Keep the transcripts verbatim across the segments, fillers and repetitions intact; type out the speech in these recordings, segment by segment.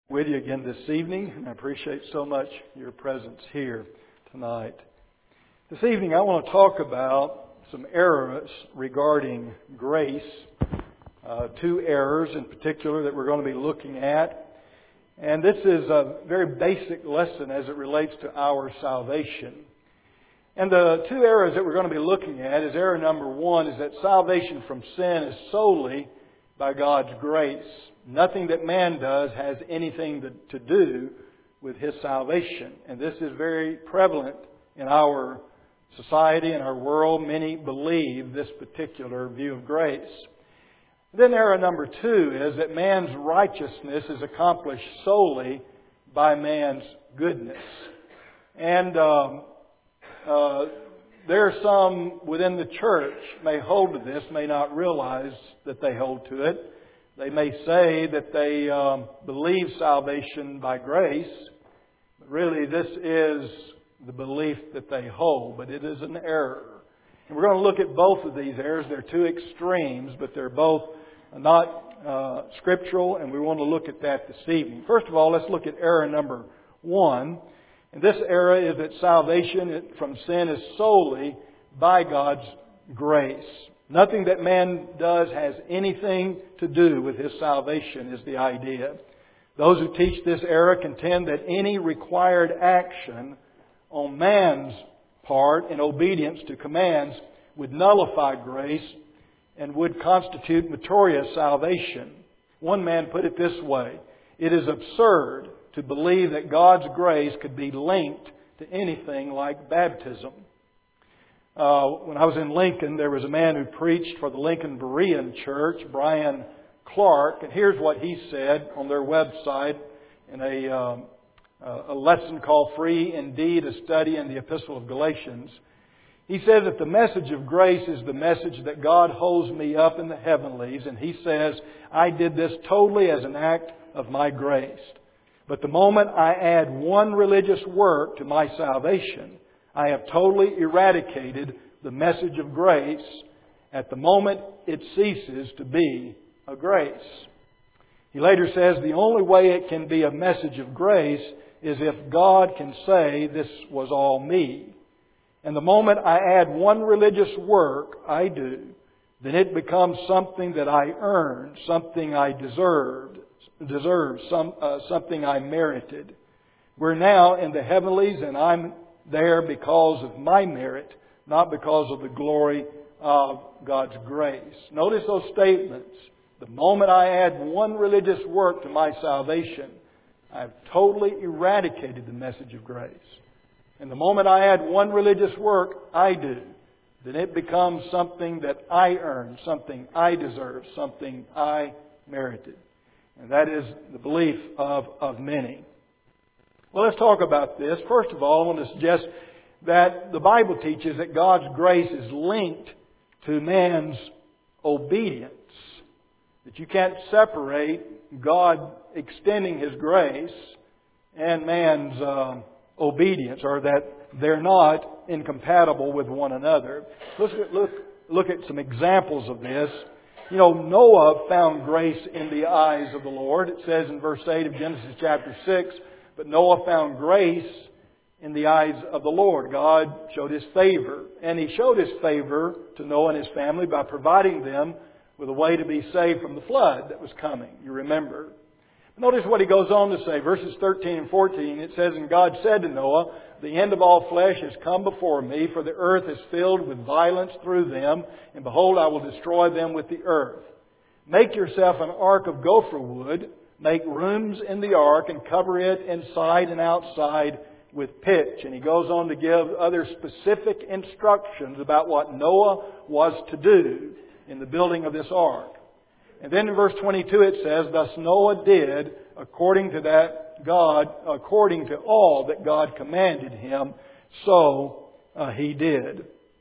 With you again this evening, and I appreciate so much your presence here tonight. This evening I want to talk about some errors regarding grace, uh, two errors in particular that we're going to be looking at. And this is a very basic lesson as it relates to our salvation. And the two errors that we're going to be looking at is error number one is that salvation from sin is solely by God's grace. Nothing that man does has anything to, to do with his salvation. And this is very prevalent in our society and our world. Many believe this particular view of grace. Then error number two is that man's righteousness is accomplished solely by man's goodness. And um, uh, there are some within the church may hold to this, may not realize that they hold to it. They may say that they um, believe salvation by grace, but really this is the belief that they hold, but it is an error. And we're going to look at both of these errors. They're two extremes, but they're both not uh, scriptural, and we want to look at that this evening. First of all, let's look at error number one. And this error is that salvation from sin is solely by God's grace. Nothing that man does has anything to do with his salvation is the idea. Those who teach this error contend that any required action on man's part in obedience to commands would nullify grace and would constitute meritorious salvation. One man put it this way: it is absurd to believe that God's grace could be linked to anything like baptism. Uh, when I was in Lincoln, there was a man who preached for the Lincoln Berean Church, Brian Clark, and here's what he said on their website in a, um, a lesson called Free Indeed, a Study in the Epistle of Galatians. He said that the message of grace is the message that God holds me up in the heavenlies, and he says, I did this totally as an act of my grace. But the moment I add one religious work to my salvation, I have totally eradicated the message of grace at the moment it ceases to be a grace. He later says the only way it can be a message of grace is if God can say this was all me. And the moment I add one religious work I do, then it becomes something that I earned, something I deserved, deserved some, uh, something I merited. We're now in the heavenlies, and I'm there because of my merit, not because of the glory of God's grace. Notice those statements. The moment I add one religious work to my salvation, I've totally eradicated the message of grace. And the moment I add one religious work I do, then it becomes something that I earned, something I deserve, something I merited. And that is the belief of, of many. Well, let's talk about this. First of all, I want to suggest that the Bible teaches that God's grace is linked to man's obedience. That you can't separate God extending His grace and man's uh, obedience, or that they're not incompatible with one another. Let's look, look at some examples of this. You know, Noah found grace in the eyes of the Lord. It says in verse eight of Genesis chapter six, but Noah found grace in the eyes of the Lord. God showed His favor. And He showed His favor to Noah and his family by providing them with a way to be saved from the flood that was coming. You remember. Notice what He goes on to say. Verses thirteen and fourteen, it says, and God said to Noah, the end of all flesh has come before me, for the earth is filled with violence through them, and behold, I will destroy them with the earth. Make yourself an ark of gopher wood, make rooms in the ark, and cover it inside and outside with pitch. And he goes on to give other specific instructions about what Noah was to do in the building of this ark. And then in verse twenty-two it says, thus Noah did according to that God, according to all that God commanded him, so uh, he did.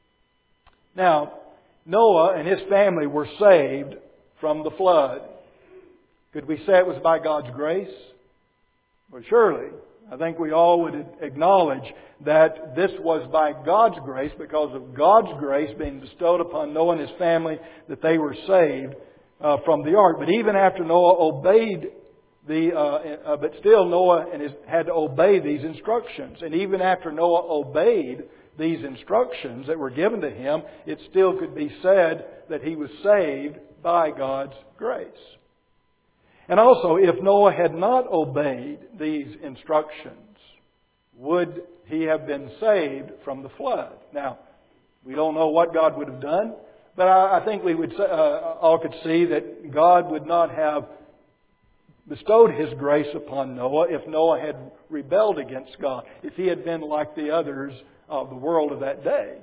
Now, Noah and his family were saved from the flood. Could we say it was by God's grace? Well, surely. I think we all would acknowledge that this was by God's grace, because of God's grace being bestowed upon Noah and his family, that they were saved uh, from the ark. But even after Noah obeyed The, uh, uh, but still Noah and his, had to obey these instructions. And even after Noah obeyed these instructions that were given to him, it still could be said that he was saved by God's grace. And also, if Noah had not obeyed these instructions, would he have been saved from the flood? Now, we don't know what God would have done, but I, I think we would uh, all could see that God would not have bestowed His grace upon Noah if Noah had rebelled against God, if he had been like the others of the world of that day.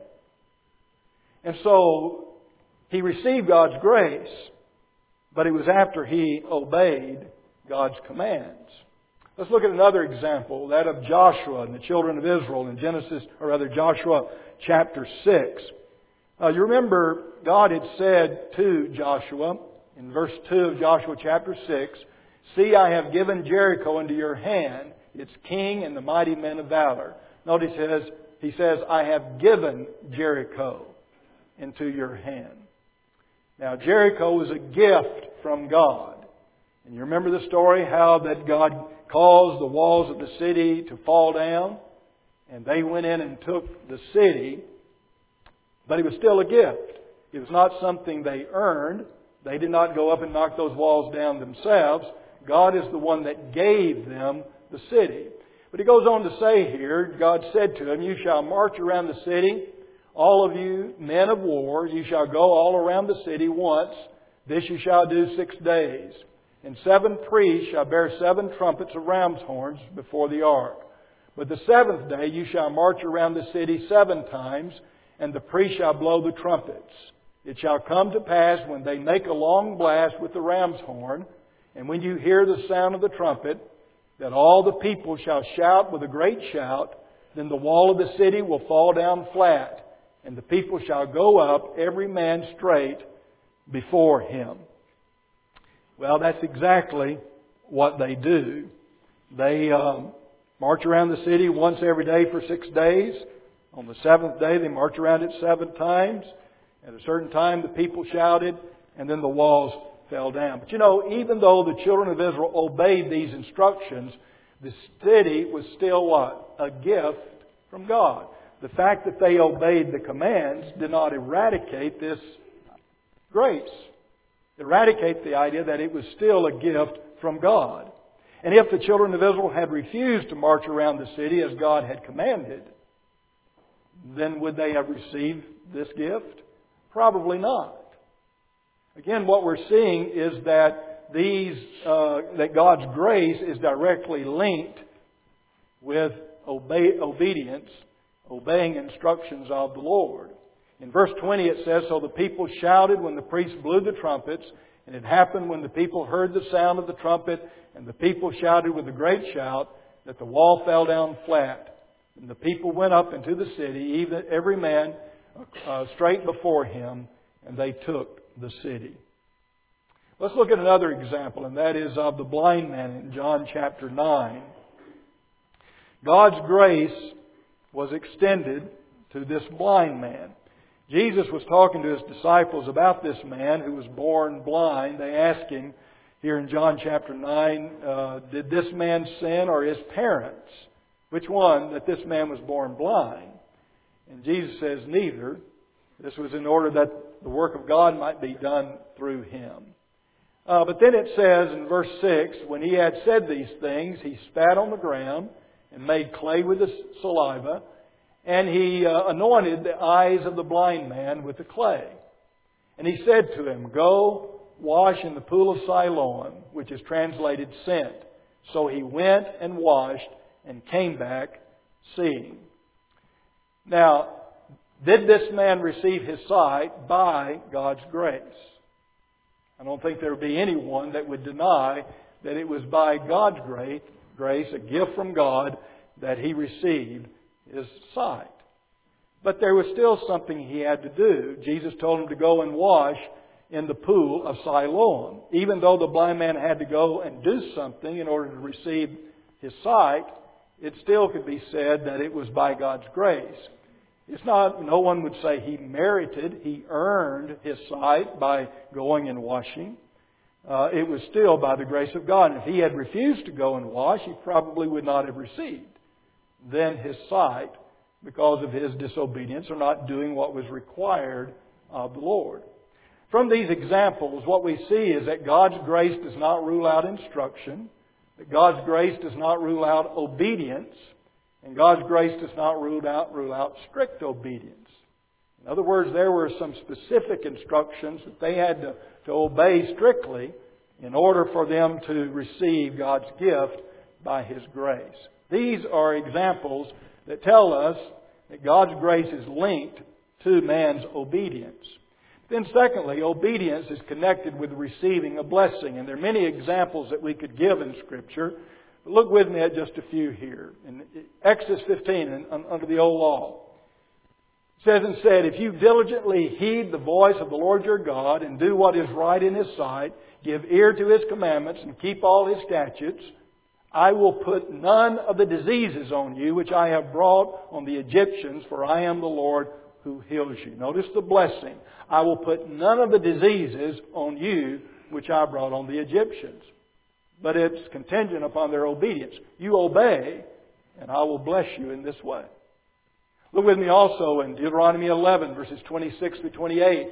And so, he received God's grace, but it was after he obeyed God's commands. Let's look at another example, that of Joshua and the children of Israel in Genesis, or rather Joshua chapter six. Uh, you remember God had said to Joshua in verse two of Joshua chapter six, "See, I have given Jericho into your hand, its king and the mighty men of valor." Notice he says, he says, "I have given Jericho into your hand." Now, Jericho was a gift from God. And you remember the story, how that God caused the walls of the city to fall down, and they went in and took the city, but it was still a gift. It was not something they earned. They did not go up and knock those walls down themselves. God is the one that gave them the city. But he goes on to say here, God said to him, "You shall march around the city, all of you men of war, you shall go all around the city once. This you shall do six days. And seven priests shall bear seven trumpets of ram's horns before the ark. But the seventh day you shall march around the city seven times, and the priests shall blow the trumpets. It shall come to pass when they make a long blast with the ram's horn, and when you hear the sound of the trumpet, that all the people shall shout with a great shout. Then the wall of the city will fall down flat, and the people shall go up, every man straight before him." Well, that's exactly what they do. They um, march around the city once every day for six days. On the seventh day, they march around it seven times. At a certain time, the people shouted, and then the walls fell down. But you know, even though the children of Israel obeyed these instructions, the city was still what? A gift from God. The fact that they obeyed the commands did not eradicate this grace. Eradicate the idea that it was still a gift from God. And if the children of Israel had refused to march around the city as God had commanded, then would they have received this gift? Probably not. Again, what we're seeing is that these uh, that God's grace is directly linked with obe- obedience, obeying instructions of the Lord. In verse twenty it says, "So the people shouted when the priests blew the trumpets, and it happened when the people heard the sound of the trumpet, and the people shouted with a great shout, that the wall fell down flat. And the people went up into the city, even every man uh, straight before him, and they took the city." Let's look at another example, and that is of the blind man in John chapter nine. God's grace was extended to this blind man. Jesus was talking to His disciples about this man who was born blind. They asked Him here in John chapter nine, uh, did this man sin or his parents? Which one? That this man was born blind. And Jesus says, neither. This was in order that the work of God might be done through him. Uh, but then it says in verse six, when he had said these things, he spat on the ground and made clay with his saliva, and he uh, anointed the eyes of the blind man with the clay. And he said to him, "Go wash in the pool of Siloam," which is translated sent. So he went and washed and came back seeing. Now, did this man receive his sight by God's grace? I don't think there would be anyone that would deny that it was by God's grace, grace, a gift from God, that he received his sight. But there was still something he had to do. Jesus told him to go and wash in the pool of Siloam. Even though the blind man had to go and do something in order to receive his sight, it still could be said that it was by God's grace. It's not, no one would say he merited, he earned his sight by going and washing. uh, it was still by the grace of God. And if he had refused to go and wash, he probably would not have received then his sight because of his disobedience or not doing what was required of the Lord. From these examples, what we see is that God's grace does not rule out instruction, that God's grace does not rule out obedience, and God's grace does not rule out, rule out strict obedience. In other words, there were some specific instructions that they had to, to obey strictly in order for them to receive God's gift by His grace. These are examples that tell us that God's grace is linked to man's obedience. Then secondly, obedience is connected with receiving a blessing. And there are many examples that we could give in Scripture. But look with me at just a few here. In Exodus fifteen, under the old law, it says and said, if you diligently heed the voice of the Lord your God and do what is right in His sight, give ear to His commandments and keep all His statutes, I will put none of the diseases on you which I have brought on the Egyptians, for I am the Lord who heals you. Notice the blessing. I will put none of the diseases on you which I brought on the Egyptians. But it's contingent upon their obedience. You obey, and I will bless you in this way. Look with me also in Deuteronomy eleven, verses twenty-six to twenty-eight.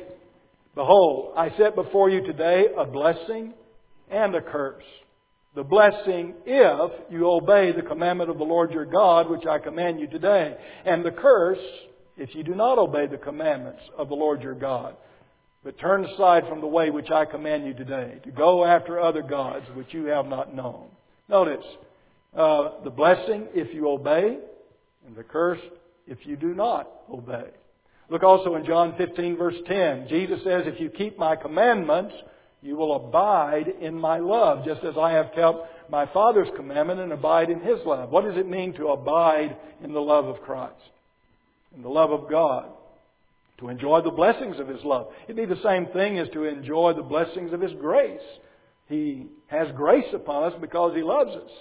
Behold, I set before you today a blessing and a curse. The blessing if you obey the commandment of the Lord your God, which I command you today. And the curse if you do not obey the commandments of the Lord your God, but turn aside from the way which I command you today, to go after other gods which you have not known. Notice, uh, the blessing if you obey, and the curse if you do not obey. Look also in John fifteen, verse ten. Jesus says, if you keep my commandments, you will abide in my love, just as I have kept my Father's commandment and abide in His love. What does it mean to abide in the love of Christ? In the love of God? To enjoy the blessings of His love. It'd be the same thing as to enjoy the blessings of His grace. He has grace upon us because He loves us.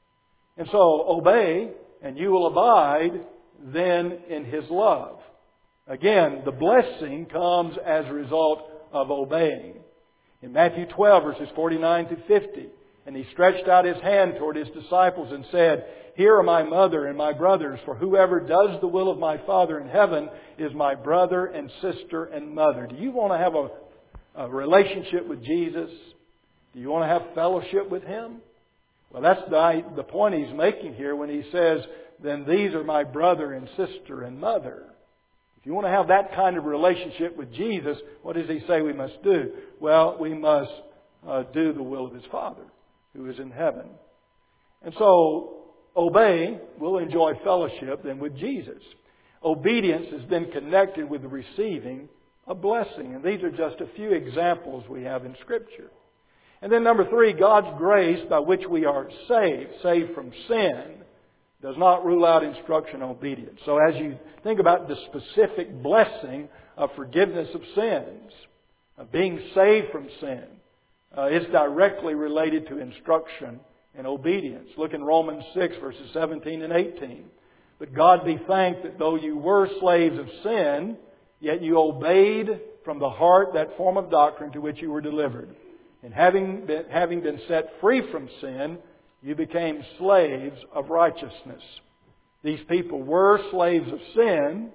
And so, obey, and you will abide then in His love. Again, the blessing comes as a result of obeying. In Matthew twelve, verses forty-nine to fifty, and He stretched out His hand toward His disciples and said, here are my mother and my brothers, for whoever does the will of my Father in heaven is my brother and sister and mother. Do you want to have a, a relationship with Jesus? Do you want to have fellowship with Him? Well, that's the, the point He's making here when He says, then these are my brother and sister and mother. If you want to have that kind of relationship with Jesus, what does He say we must do? Well, we must uh, do the will of His Father who is in heaven. And so, obey, we'll enjoy fellowship then with Jesus. Obedience is then connected with the receiving a blessing. And these are just a few examples we have in Scripture. And then number three, God's grace by which we are saved, saved from sin, does not rule out instruction and obedience. So as you think about the specific blessing of forgiveness of sins, of being saved from sin, uh, it's directly related to instruction and obedience. Look in Romans six, verses seventeen and eighteen. But God be thanked that though you were slaves of sin, yet you obeyed from the heart that form of doctrine to which you were delivered. And having been, having been set free from sin, you became slaves of righteousness. These people were slaves of sin,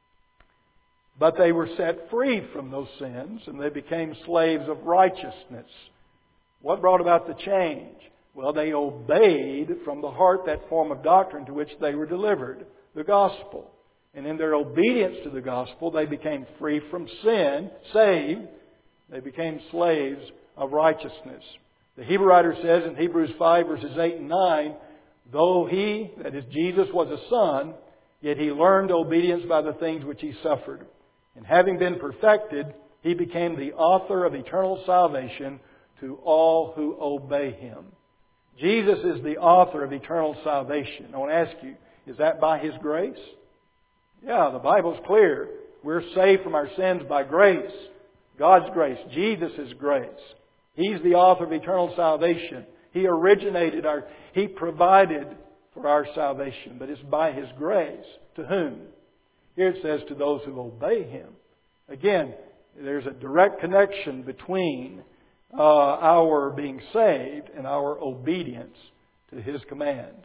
but they were set free from those sins and they became slaves of righteousness. What brought about the change? Well, they obeyed from the heart that form of doctrine to which they were delivered, the gospel. And in their obedience to the gospel, they became free from sin, saved. They became slaves of righteousness. The Hebrew writer says in Hebrews five, verses eight and nine, though He, that is Jesus, was a son, yet He learned obedience by the things which He suffered. And having been perfected, He became the author of eternal salvation to all who obey Him. Jesus is the author of eternal salvation. I want to ask you, is that by His grace? Yeah, the Bible's clear. We're saved from our sins by grace. God's grace. Jesus' grace. He's the author of eternal salvation. He originated our, He provided for our salvation. But it's by His grace. To whom? Here it says to those who obey Him. Again, there's a direct connection between uh, our being saved and our obedience to His commands.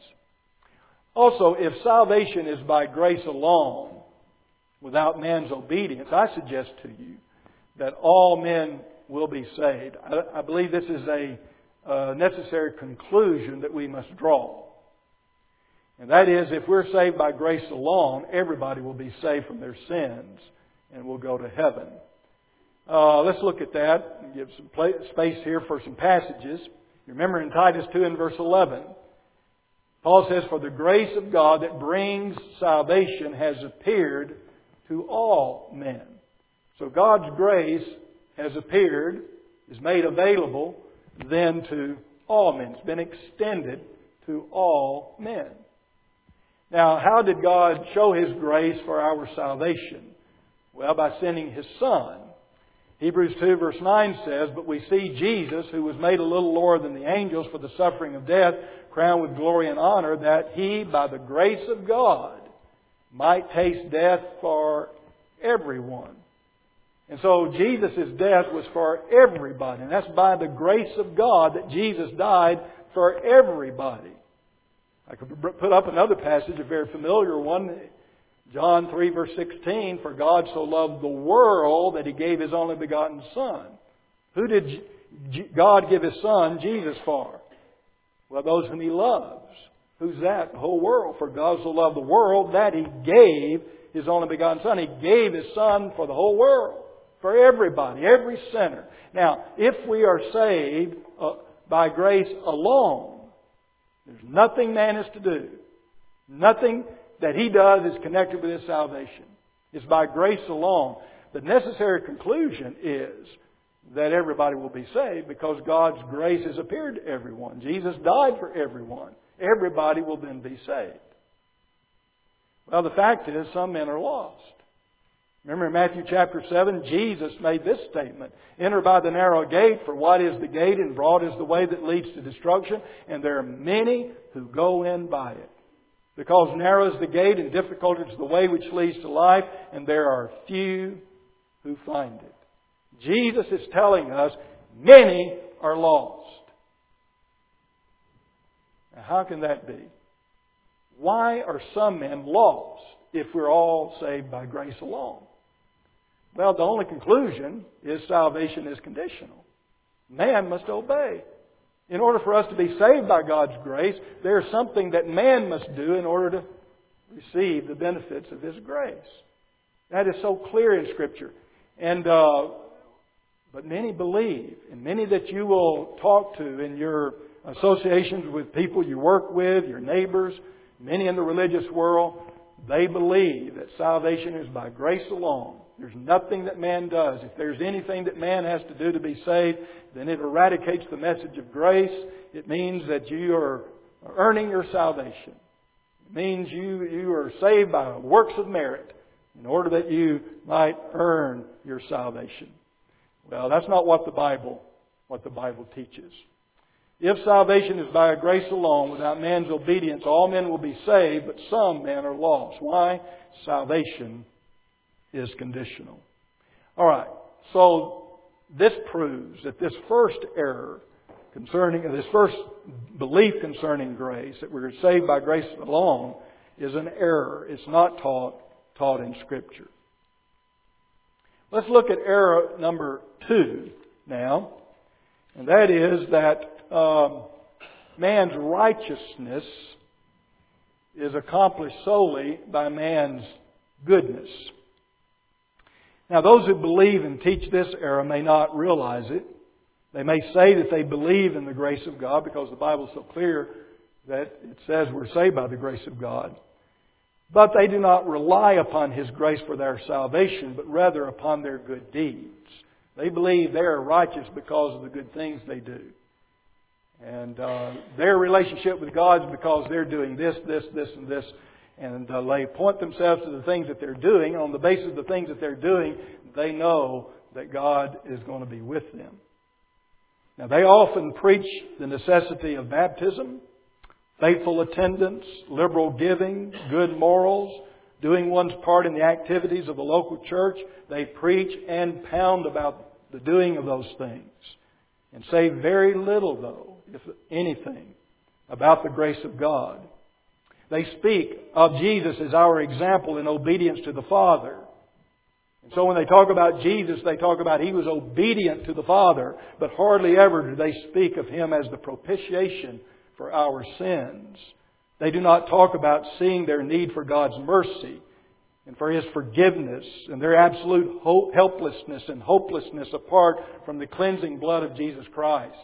Also, if salvation is by grace alone, without man's obedience, I suggest to you that all men will be saved. I, I believe this is a uh, necessary conclusion that we must draw. And that is, if we're saved by grace alone, everybody will be saved from their sins and will go to heaven. Uh, let's look at that and give some play, space here for some passages. You remember in Titus two and verse eleven, Paul says, "For the grace of God that brings salvation has appeared to all men." So God's grace has appeared, is made available then to all men. It's been extended to all men. Now, how did God show His grace for our salvation? Well, by sending His Son. Hebrews two verse nine says, "But we see Jesus, who was made a little lower than the angels for the suffering of death, crowned with glory and honor, that He, by the grace of God, might taste death for everyone." And so Jesus' death was for everybody. And that's by the grace of God that Jesus died for everybody. I could put up another passage, a very familiar one. John three verse sixteen, "For God so loved the world that He gave His only begotten Son." Who did God give His Son, Jesus, for? Well, those whom He loves. Who's that? The whole world. "For God so loved the world that He gave His only begotten Son." He gave His Son for the whole world. For everybody, every sinner. Now, if we are saved uh, by grace alone, there's nothing man is to do. Nothing that he does is connected with his salvation. It's by grace alone. The necessary conclusion is that everybody will be saved because God's grace has appeared to everyone. Jesus died for everyone. Everybody will then be saved. Well, the fact is, some men are lost. Remember in Matthew chapter seven, Jesus made this statement, "Enter by the narrow gate, for wide is the gate and broad is the way that leads to destruction, and there are many who go in by it. Because narrow is the gate and difficult is the way which leads to life, and there are few who find it." Jesus is telling us many are lost. Now, how can that be? Why are some men lost if we're all saved by grace alone? Well, the only conclusion is salvation is conditional. Man must obey. In order for us to be saved by God's grace, there's something that man must do in order to receive the benefits of His grace. That is so clear in Scripture. And uh, but many believe, and many that you will talk to in your associations with people you work with, your neighbors, many in the religious world, they believe that salvation is by grace alone. There's nothing that man does. If there's anything that man has to do to be saved, then it eradicates the message of grace. It means that you are earning your salvation. It means you, you are saved by works of merit in order that you might earn your salvation. Well, that's not what the Bible, what the Bible teaches. If salvation is by grace alone, without man's obedience, all men will be saved, but some men are lost. Why? Salvation is conditional. All right. So this proves that this first error concerning, this first belief concerning grace, that we're saved by grace alone, is an error. It's not taught taught in Scripture. Let's look at error number two now, and that is that um, man's righteousness is accomplished solely by man's goodness. Now, those who believe and teach this error may not realize it. They may say that they believe in the grace of God because the Bible is so clear that it says we're saved by the grace of God. But they do not rely upon His grace for their salvation, but rather upon their good deeds. They believe they are righteous because of the good things they do. And uh, their relationship with God is because they're doing this, this, this, and this. And uh, they point themselves to the things that they're doing. On the basis of the things that they're doing, they know that God is going to be with them. Now, they often preach the necessity of baptism, faithful attendance, liberal giving, good morals, doing one's part in the activities of the local church. They preach and pound about the doing of those things. and say very little, though, if anything, about the grace of God. They speak of Jesus as our example in obedience to the Father. And so when they talk about Jesus, they talk about He was obedient to the Father, but hardly ever do they speak of Him as the propitiation for our sins. They do not talk about seeing their need for God's mercy and for His forgiveness and their absolute helplessness and hopelessness apart from the cleansing blood of Jesus Christ.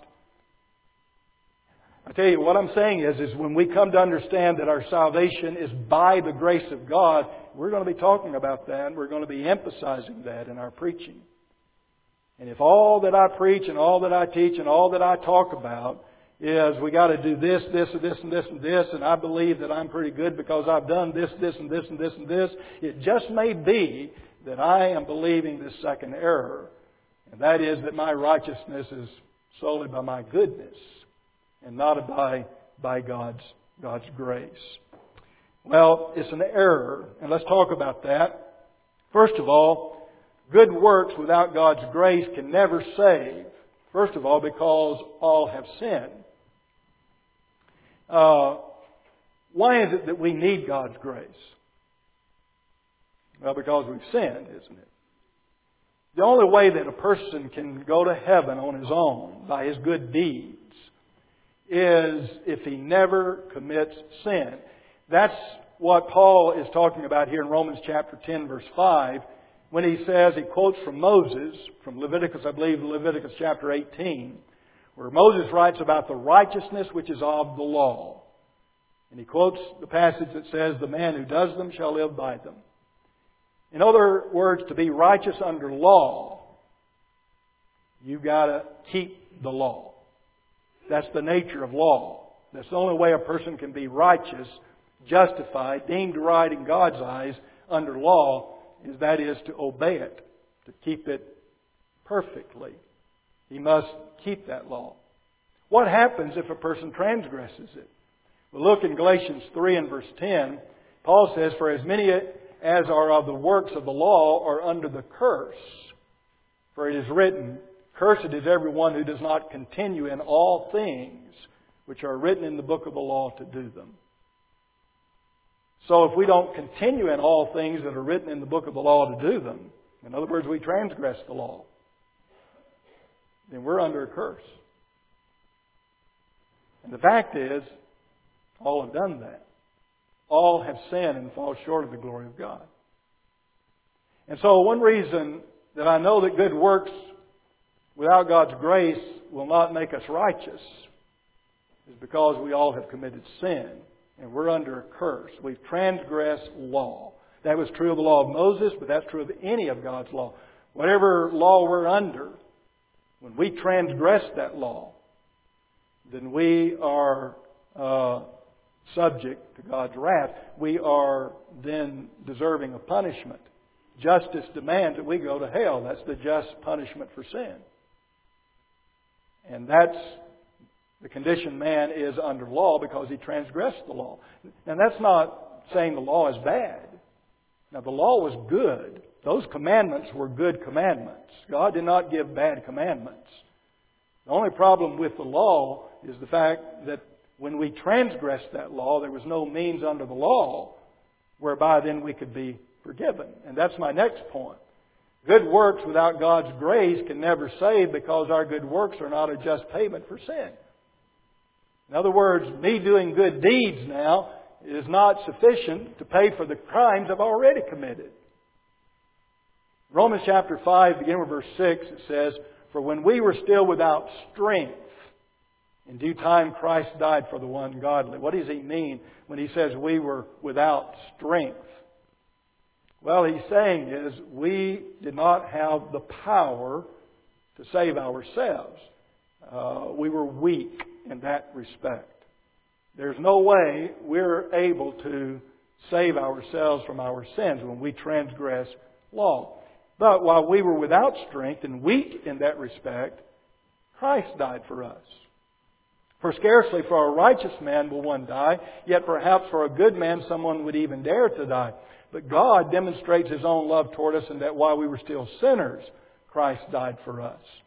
I tell you, what I'm saying is, is when we come to understand that our salvation is by the grace of God, we're going to be talking about that and we're going to be emphasizing that in our preaching. And if all that I preach and all that I teach and all that I talk about is we got to do this, this, and this, and this, and this, and I believe that I'm pretty good because I've done this, this, and this, and this, and this, it just may be that I am believing this second error. And that is that my righteousness is solely by my goodness and not by, by God's, God's grace. Well, it's an error, and let's talk about that. First of all, good works without God's grace can never save. First of all, because all have sinned. Uh, why is it that we need God's grace? Well, because we've sinned, isn't it? The only way that a person can go to heaven on his own by his good deeds is if he never commits sin. That's what Paul is talking about here in Romans chapter ten, verse five, when he says, he quotes from Moses, from Leviticus, I believe, Leviticus chapter eighteen, where Moses writes about the righteousness which is of the law. And he quotes the passage that says, the man who does them shall live by them. In other words, to be righteous under law, you've got to keep the law. That's the nature of law. That's the only way a person can be righteous, justified, deemed right in God's eyes under law, is that is to obey it, to keep it perfectly. He must keep that law. What happens if a person transgresses it? Well, look in Galatians three and verse ten. Paul says, for as many as are of the works of the law are under the curse. For it is written, cursed is everyone who does not continue in all things which are written in the book of the law to do them. So if we don't continue in all things that are written in the book of the law to do them, in other words, we transgress the law, then we're under a curse. And the fact is, all have done that. All have sinned and fall short of the glory of God. And so one reason that I know that good works without God's grace will not make us righteous is because we all have committed sin. And we're under a curse. We've transgressed law. That was true of the law of Moses, but that's true of any of God's law. Whatever law we're under, when we transgress that law, then we are uh, subject to God's wrath. We are then deserving of punishment. Justice demands that we go to hell. That's the just punishment for sin. And that's the condition man is under law because he transgressed the law. And that's not saying the law is bad. Now, the law was good. Those commandments were good commandments. God did not give bad commandments. The only problem with the law is the fact that when we transgressed that law, there was no means under the law whereby then we could be forgiven. And that's my next point. Good works without God's grace can never save because our good works are not a just payment for sin. In other words, me doing good deeds now is not sufficient to pay for the crimes I've already committed. Romans chapter five, beginning with verse six, it says, for when we were still without strength, in due time Christ died for the ungodly. What does he mean when he says we were without strength? Well, he's saying is we did not have the power to save ourselves. Uh, we were weak in that respect. There's no way we're able to save ourselves from our sins when we transgress law. But while we were without strength and weak in that respect, Christ died for us. For scarcely for a righteous man will one die, yet perhaps for a good man someone would even dare to die. But God demonstrates His own love toward us in that while we were still sinners, Christ died for us.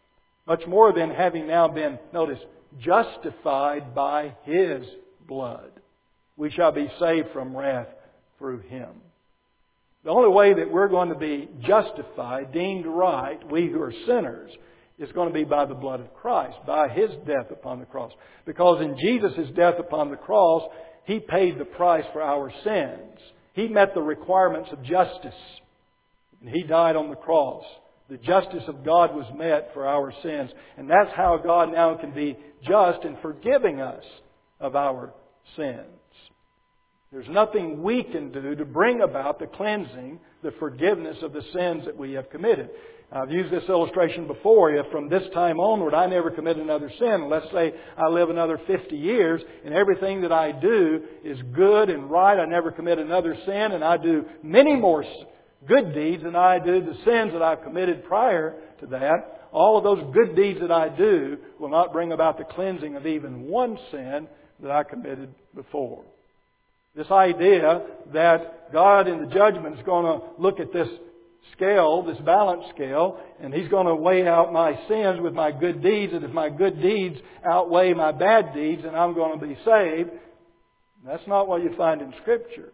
Much more than having now been, notice, justified by His blood. We shall be saved from wrath through Him. The only way that we're going to be justified, deemed right, we who are sinners, is going to be by the blood of Christ, by His death upon the cross. Because in Jesus' death upon the cross, He paid the price for our sins. He met the requirements of justice. And He died on the cross. The justice of God was met for our sins. And that's how God now can be just in forgiving us of our sins. There's nothing we can do to bring about the cleansing, the forgiveness of the sins that we have committed. I've used this illustration before. If from this time onward I never commit another sin, let's say I live another fifty years and everything that I do is good and right, I never commit another sin, and I do many more good deeds than I do the sins that I've committed prior to that, all of those good deeds that I do will not bring about the cleansing of even one sin that I committed before. This idea that God in the judgment is going to look at this scale, this balance scale, and He's going to weigh out my sins with my good deeds, and if my good deeds outweigh my bad deeds, then I'm going to be saved. That's not what you find in Scripture.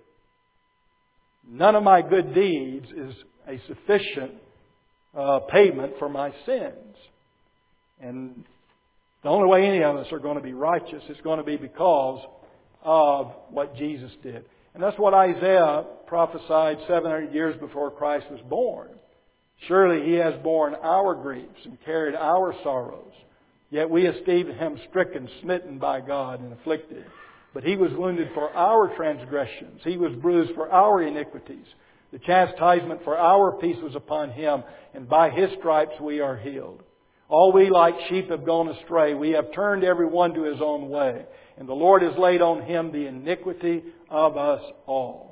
None of my good deeds is a sufficient uh, payment for my sins. And the only way any of us are going to be righteous is going to be because of what Jesus did. And that's what Isaiah prophesied seven hundred years before Christ was born. Surely He has borne our griefs and carried our sorrows. Yet we esteemed Him stricken, smitten by God, and afflicted. But He was wounded for our transgressions. He was bruised for our iniquities. The chastisement for our peace was upon Him, and by His stripes we are healed. All we like sheep have gone astray. We have turned every one to his own way. And the Lord has laid on Him the iniquity of us all.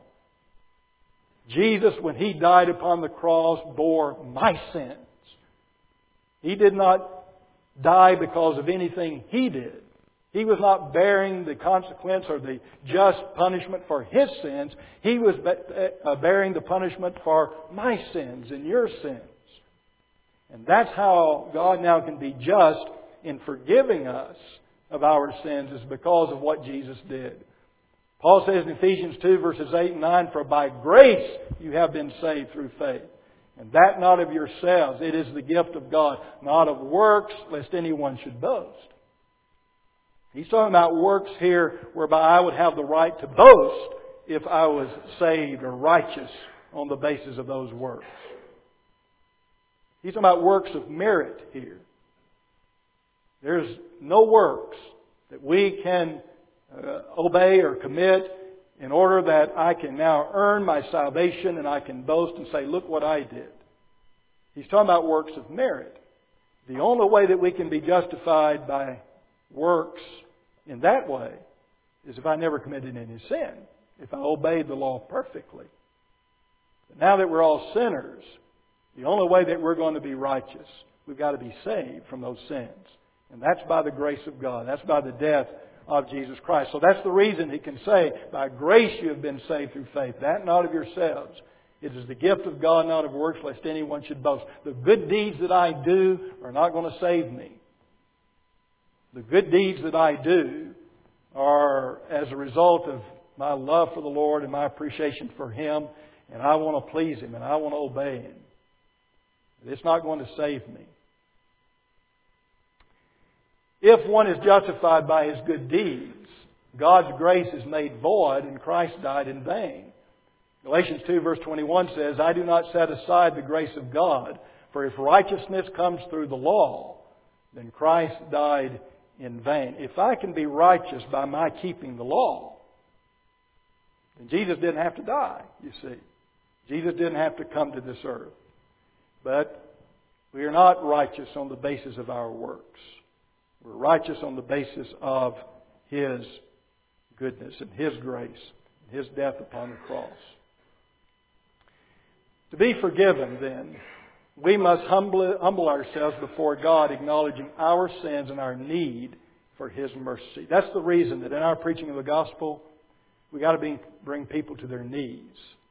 Jesus, when He died upon the cross, bore my sins. He did not die because of anything He did. He was not bearing the consequence or the just punishment for His sins. He was bearing the punishment for my sins and your sins. And that's how God now can be just in forgiving us of our sins, is because of what Jesus did. Paul says in Ephesians two verses eight and nine, "For by grace you have been saved through faith. And that not of yourselves. It is the gift of God, not of works, lest anyone should boast." He's talking about works here whereby I would have the right to boast if I was saved or righteous on the basis of those works. He's talking about works of merit here. There's no works that we can uh, obey or commit in order that I can now earn my salvation and I can boast and say, look what I did. He's talking about works of merit. The only way that we can be justified by works in that way is if I never committed any sin, if I obeyed the law perfectly. But now that we're all sinners, the only way that we're going to be righteous, we've got to be saved from those sins. And that's by the grace of God. That's by the death of Jesus Christ. So that's the reason He can say, by grace you have been saved through faith. That not of yourselves. It is the gift of God, not of works, lest anyone should boast. The good deeds that I do are not going to save me. The good deeds that I do are as a result of my love for the Lord and my appreciation for Him. And I want to please Him and I want to obey Him. It's not going to save me. If one is justified by his good deeds, God's grace is made void and Christ died in vain. Galatians two verse twenty-one says, "I do not set aside the grace of God, for if righteousness comes through the law, then Christ died in vain." If I can be righteous by my keeping the law, then Jesus didn't have to die, you see. Jesus didn't have to come to this earth. But we are not righteous on the basis of our works. We're righteous on the basis of His goodness and His grace and His death upon the cross. To be forgiven, then, we must humble, humble ourselves before God, acknowledging our sins and our need for His mercy. That's the reason that in our preaching of the gospel, we've got to be, bring people to their knees.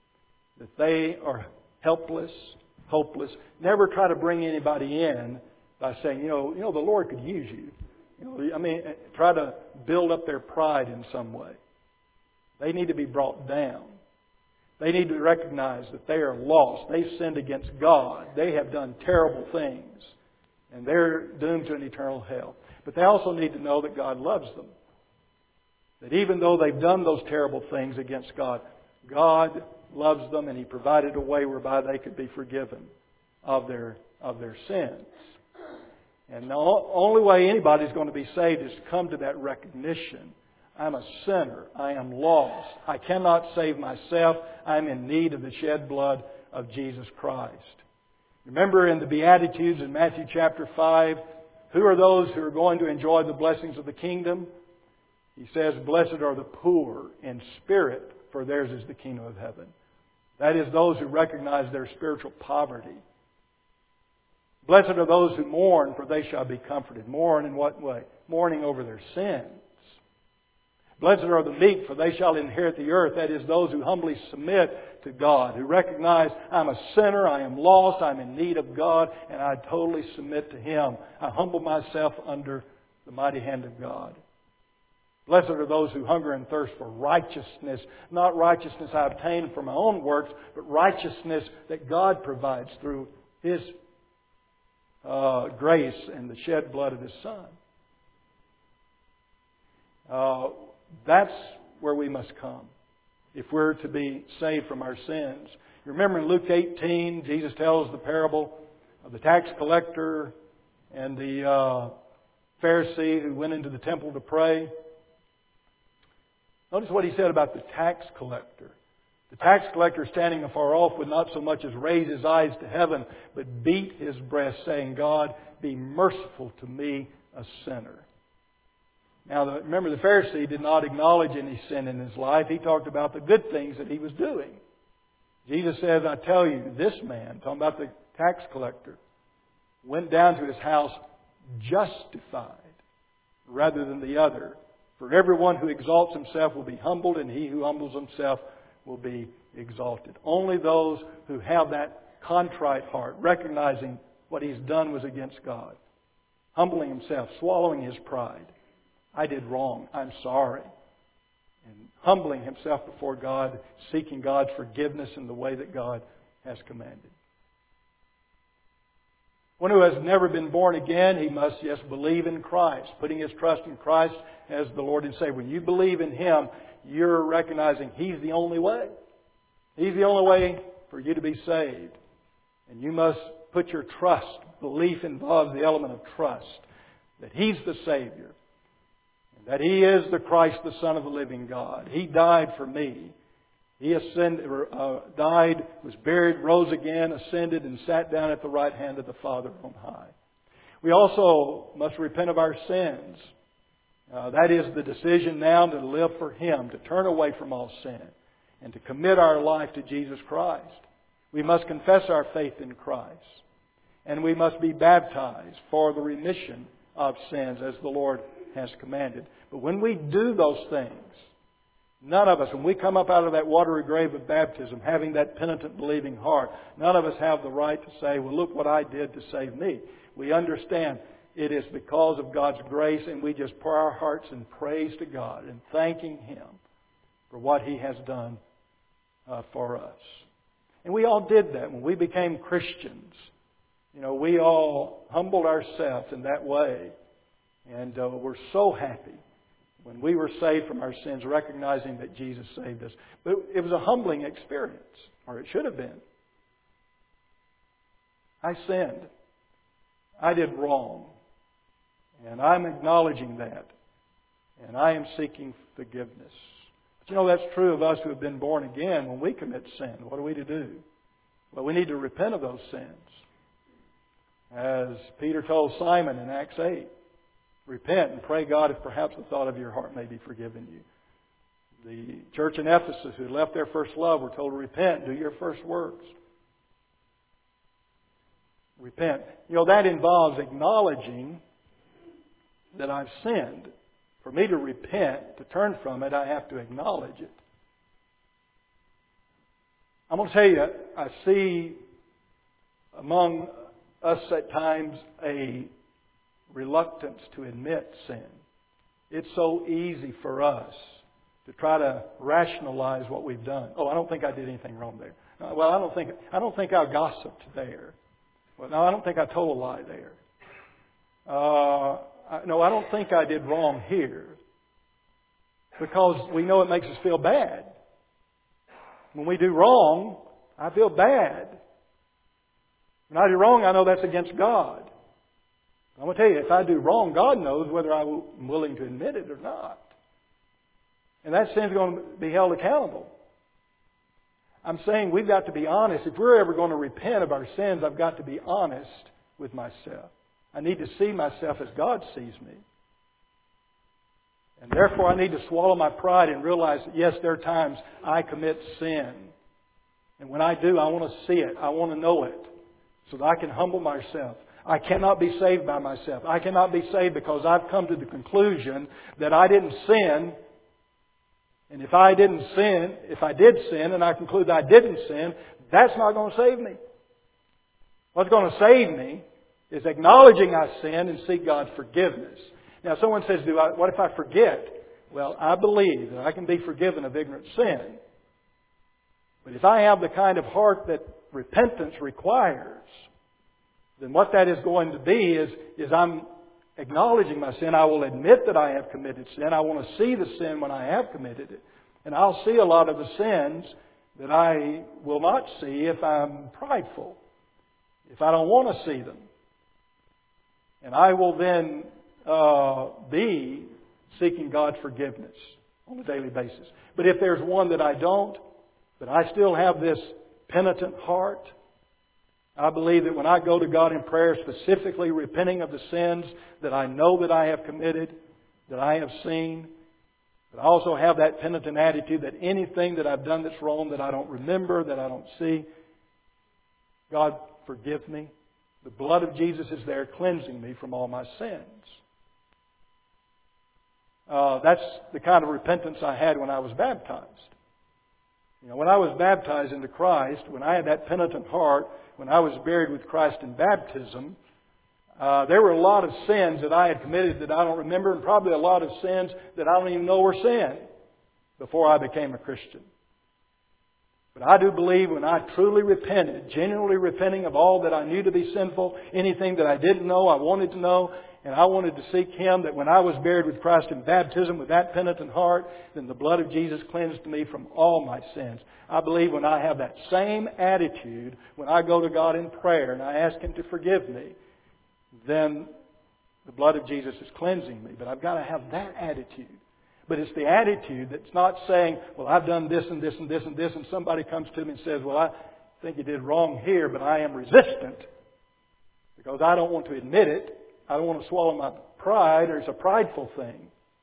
That they are helpless, hopeless. Never try to bring anybody in by saying, you know, you know, the Lord could use you. You know, I mean, try to build up their pride in some way. They need to be brought down. They need to recognize that they are lost. They've sinned against God. They have done terrible things. And they're doomed to an eternal hell. But they also need to know that God loves them. That even though they've done those terrible things against God, God loves them and He provided a way whereby they could be forgiven of their, of their sins. And the only way anybody's going to be saved is to come to that recognition. I'm a sinner. I am lost. I cannot save myself. I'm in need of the shed blood of Jesus Christ. Remember in the Beatitudes in Matthew chapter five, who are those who are going to enjoy the blessings of the kingdom? He says, blessed are the poor in spirit, for theirs is the kingdom of heaven. That is those who recognize their spiritual poverty. Blessed are those who mourn, for they shall be comforted. Mourn in what way? Mourning over their sins. Blessed are the meek, for they shall inherit the earth. That is, those who humbly submit to God, who recognize, I'm a sinner, I am lost, I'm in need of God, and I totally submit to Him. I humble myself under the mighty hand of God. Blessed are those who hunger and thirst for righteousness. Not righteousness I obtain from my own works, but righteousness that God provides through His uh, grace and the shed blood of His Son. Uh, that's where we must come if we're to be saved from our sins. You remember in Luke eighteen, Jesus tells the parable of the tax collector and the uh, Pharisee who went into the temple to pray. Notice what He said about the tax collector. The tax collector standing afar off would not so much as raise his eyes to heaven, but beat his breast, saying, God, be merciful to me, a sinner. Now, remember, the Pharisee did not acknowledge any sin in his life. He talked about the good things that he was doing. Jesus says, I tell you, this man, talking about the tax collector, went down to his house justified rather than the other. For everyone who exalts himself will be humbled, and he who humbles himself will be exalted. Only those who have that contrite heart, recognizing what he's done was against God, humbling himself, swallowing his pride. I did wrong. I'm sorry. And humbling himself before God, seeking God's forgiveness in the way that God has commanded. One who has never been born again, he must, yes, believe in Christ, putting his trust in Christ as the Lord and Savior. When you believe in Him, you're recognizing He's the only way. He's the only way for you to be saved. And you must put your trust. Belief involves the element of trust. That He's the Savior. And that He is the Christ, the Son of the living God. He died for me. He ascended, uh, died, was buried, rose again, ascended, and sat down at the right hand of the Father on high. We also must repent of our sins. Uh, that is the decision now to live for Him, to turn away from all sin, and to commit our life to Jesus Christ. We must confess our faith in Christ. And we must be baptized for the remission of sins as the Lord has commanded. But when we do those things, none of us, when we come up out of that watery grave of baptism, having that penitent, believing heart, none of us have the right to say, well, look what I did to save me. We understand it is because of God's grace, and we just pour our hearts in praise to God and thanking Him for what He has done uh, for us. And we all did that when we became Christians. You know, we all humbled ourselves in that way. And uh, we're so happy when we were saved from our sins, recognizing that Jesus saved us. But it was a humbling experience, or it should have been. I sinned. I did wrong. And I'm acknowledging that. And I am seeking forgiveness. But you know, that's true of us who have been born again. When we commit sin, what are we to do? Well, we need to repent of those sins. As Peter told Simon in Acts eight, repent and pray God if perhaps the thought of your heart may be forgiven you. The church in Ephesus who left their first love were told to repent, do your first works. Repent. You know, that involves acknowledging that I've sinned. For me to repent, to turn from it, I have to acknowledge it. I'm going to tell you, I see among us at times a reluctance to admit sin. It's so easy for us to try to rationalize what we've done. Oh, I don't think I did anything wrong there. Uh, well, I don't think I don't think I gossiped there. Well, no, I don't think I told a lie there. Uh, I, no, I don't think I did wrong here. Because we know it makes us feel bad. When we do wrong, I feel bad. When I do wrong, I know that's against God. I'm going to tell you, if I do wrong, God knows whether I'm willing to admit it or not. And that sin's going to be held accountable. I'm saying we've got to be honest. If we're ever going to repent of our sins, I've got to be honest with myself. I need to see myself as God sees me. And therefore, I need to swallow my pride and realize that, yes, there are times I commit sin. And when I do, I want to see it. I want to know it. So that I can humble myself. I cannot be saved by myself. I cannot be saved because I've come to the conclusion that I didn't sin. And if I didn't sin, if I did sin and I conclude that I didn't sin, that's not going to save me. What's going to save me is acknowledging I sin and seek God's forgiveness. Now, someone says, "Do I? What if I forget?" Well, I believe that I can be forgiven of ignorant sin. But if I have the kind of heart that repentance requires, then what that is going to be is, is I'm acknowledging my sin. I will admit that I have committed sin. I want to see the sin when I have committed it. And I'll see a lot of the sins that I will not see if I'm prideful, if I don't want to see them. And I will then uh, be seeking God's forgiveness on a daily basis. But if there's one that I don't, but I still have this penitent heart, I believe that when I go to God in prayer, specifically repenting of the sins that I know that I have committed, that I have seen, but I also have that penitent attitude that anything that I've done that's wrong, that I don't remember, that I don't see, God forgive me. The blood of Jesus is there cleansing me from all my sins. Uh, that's the kind of repentance I had when I was baptized. You know, when I was baptized into Christ, when I had that penitent heart, when I was buried with Christ in baptism, uh, there were a lot of sins that I had committed that I don't remember, and probably a lot of sins that I don't even know were sin before I became a Christian. But I do believe when I truly repented, genuinely repenting of all that I knew to be sinful, anything that I didn't know, I wanted to know, and I wanted to seek Him, that when I was buried with Christ in baptism with that penitent heart, then the blood of Jesus cleansed me from all my sins. I believe when I have that same attitude, when I go to God in prayer and I ask Him to forgive me, then the blood of Jesus is cleansing me. But I've got to have that attitude. But it's the attitude that's not saying, well, I've done this and this and this and this, and somebody comes to me and says, well, I think you did wrong here, but I am resistant because I don't want to admit it. I don't want to swallow my pride, or it's a prideful thing.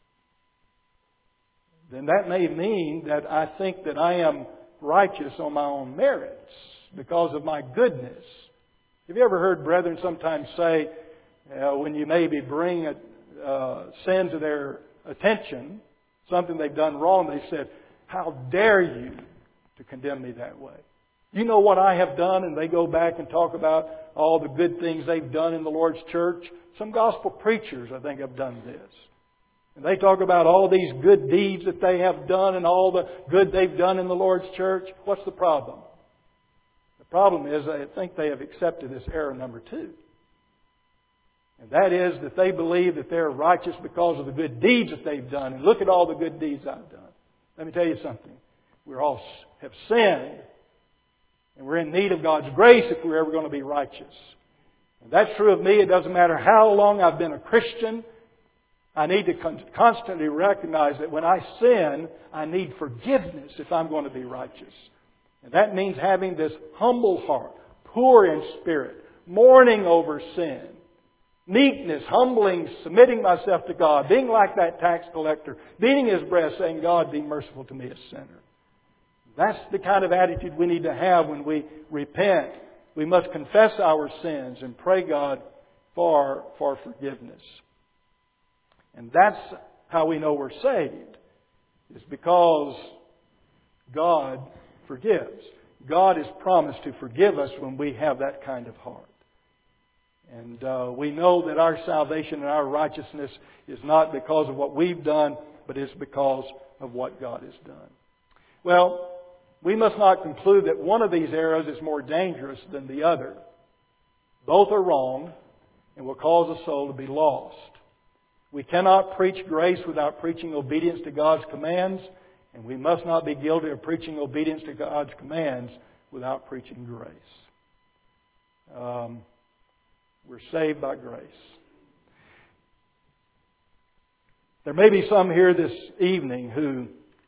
Then that may mean that I think that I am righteous on my own merits because of my goodness. Have you ever heard brethren sometimes say, uh, when you maybe bring a uh, sin to their attention, something they've done wrong, they said, how dare you to condemn me that way? You know what I have done? And they go back and talk about all the good things they've done in the Lord's church. Some gospel preachers, I think, have done this. And they talk about all these good deeds that they have done and all the good they've done in the Lord's church. What's the problem? The problem is I think they have accepted this error number two. And that is that they believe that they're righteous because of the good deeds that they've done. And look at all the good deeds I've done. Let me tell you something. We all have sinned. And we're in need of God's grace if we're ever going to be righteous. And that's true of me. It doesn't matter how long I've been a Christian. I need to con- constantly recognize that when I sin, I need forgiveness if I'm going to be righteous. And that means having this humble heart, poor in spirit, mourning over sin, meekness, humbling, submitting myself to God, being like that tax collector, beating his breast, saying, God, be merciful to me, a sinner. That's the kind of attitude we need to have when we repent. We must confess our sins and pray God for, for forgiveness. And that's how we know we're saved. It's because God forgives. God has promised to forgive us when we have that kind of heart. And uh, we know that our salvation and our righteousness is not because of what we've done, but is because of what God has done. Well, we must not conclude that one of these errors is more dangerous than the other. Both are wrong and will cause a soul to be lost. We cannot preach grace without preaching obedience to God's commands, and we must not be guilty of preaching obedience to God's commands without preaching grace. Um, we're saved by grace. There may be some here this evening who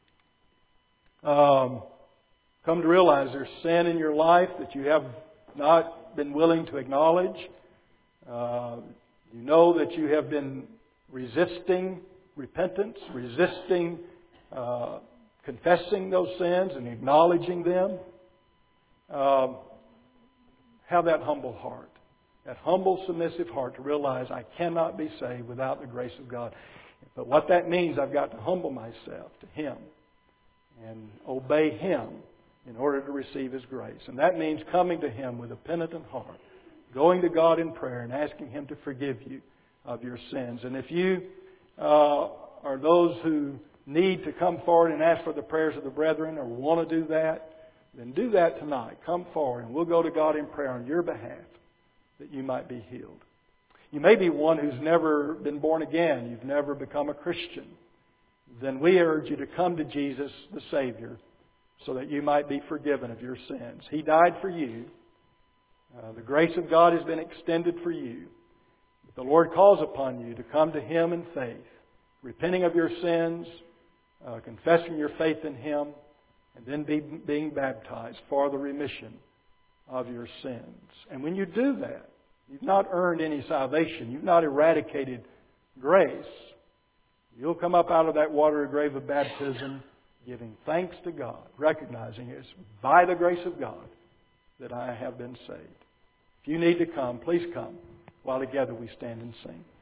um, come to realize there's sin in your life that you have not been willing to acknowledge. Uh, you know that you have been resisting repentance, resisting uh, confessing those sins and acknowledging them. Um, have that humble heart, that humble, submissive heart to realize I cannot be saved without the grace of God. But what that means, I've got to humble myself to Him and obey Him in order to receive His grace. And that means coming to Him with a penitent heart, going to God in prayer and asking Him to forgive you of your sins. And if you uh, are those who need to come forward and ask for the prayers of the brethren or want to do that, then do that tonight. Come forward and we'll go to God in prayer on your behalf that you might be healed. You may be one who's never been born again. You've never become a Christian. Then we urge you to come to Jesus, the Savior, so that you might be forgiven of your sins. He died for you. Uh, the grace of God has been extended for you. But the Lord calls upon you to come to Him in faith, repenting of your sins, uh, confessing your faith in Him, and then be, being baptized for the remission of your sins. And when you do that, you've not earned any salvation. You've not eradicated grace. You'll come up out of that watery grave of baptism giving thanks to God, recognizing it's by the grace of God that I have been saved. If you need to come, please come while together we stand and sing.